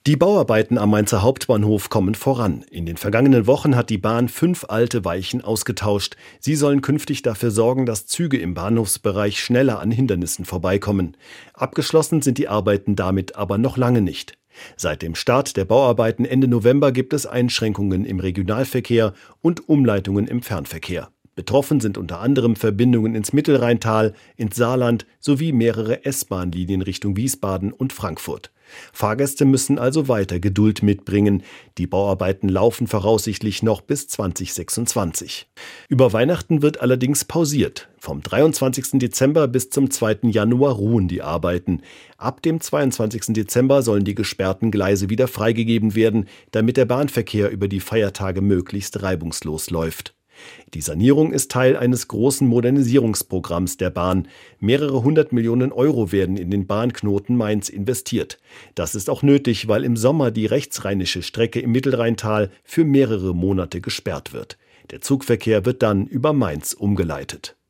Die Bauarbeiten am Mainzer Hauptbahnhof kommen voran. In den vergangenen Wochen hat die Bahn 5 alte Weichen ausgetauscht. Sie sollen künftig dafür sorgen, dass Züge im Bahnhofsbereich schneller an Hindernissen vorbeikommen. Abgeschlossen sind die Arbeiten damit aber noch lange nicht. Seit dem Start der Bauarbeiten Ende November gibt es Einschränkungen im Regionalverkehr und Umleitungen im Fernverkehr. Betroffen sind unter anderem Verbindungen ins Mittelrheintal, ins Saarland sowie mehrere S-Bahn-Linien Richtung Wiesbaden und Frankfurt. Fahrgäste müssen also weiter Geduld mitbringen. Die Bauarbeiten laufen voraussichtlich noch bis 2026. Über Weihnachten wird allerdings pausiert. Vom 23. Dezember bis zum 2. Januar ruhen die Arbeiten. Ab dem 22. Dezember sollen die gesperrten Gleise wieder freigegeben werden, damit der Bahnverkehr über die Feiertage möglichst reibungslos läuft. Die Sanierung ist Teil eines großen Modernisierungsprogramms der Bahn. Mehrere 100 Millionen Euro werden in den Bahnknoten Mainz investiert. Das ist auch nötig, weil im Sommer die rechtsrheinische Strecke im Mittelrheintal für mehrere Monate gesperrt wird. Der Zugverkehr wird dann über Mainz umgeleitet.